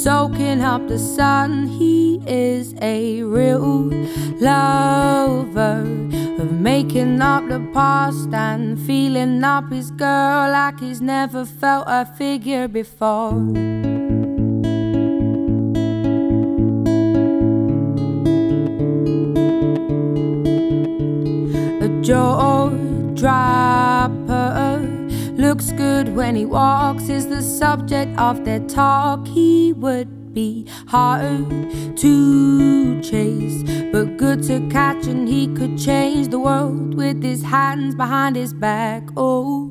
soaking up the sun. He is a real lover of making up the past and feeling up his girl like he's never felt a figure before. A jaw dropper, looks good when he walks, is the subject of their talk. He would be hard to chase, but good to catch, and he could change the world with his hands behind his back. Oh,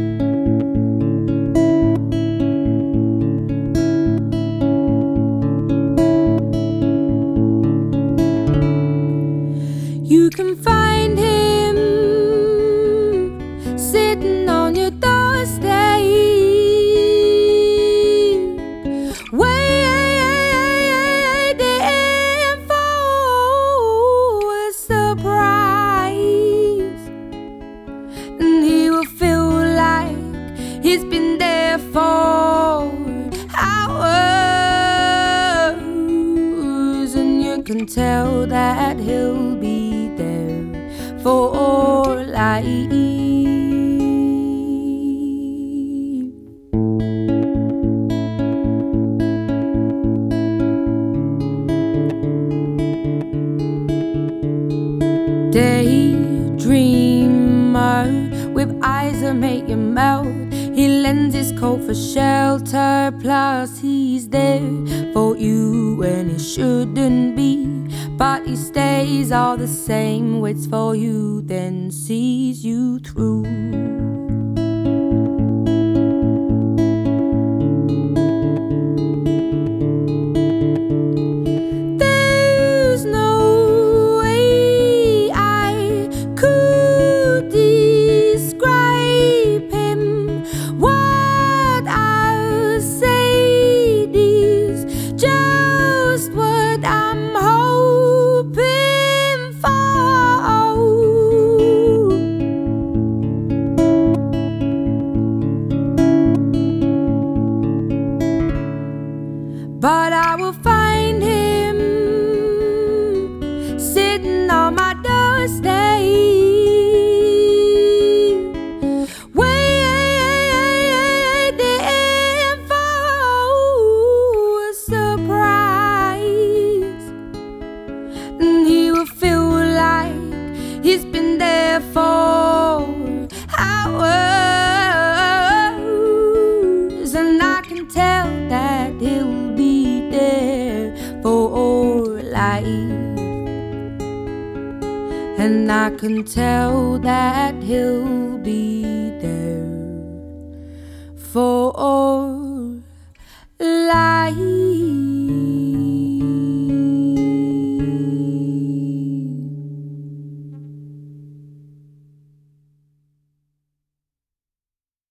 you can find him sitting on your doorstep, waiting for a surprise. And he will feel like he's been there for hours, and you can tell that he'll be there for life. Daydreamer with eyes that make you melt. He lends his coat for shelter, plus he's there for you when he shouldn't be. But he stays all the same, waits for you, then sees you through. There's no way I could describe him. What I'll say is just what I'm hoping for. But I will find him sitting on my doorstep, waiting for a surprise. And he will feel like he's been there for hours, and I can tell that he'll be there for life. And I can tell that he'll be there for life.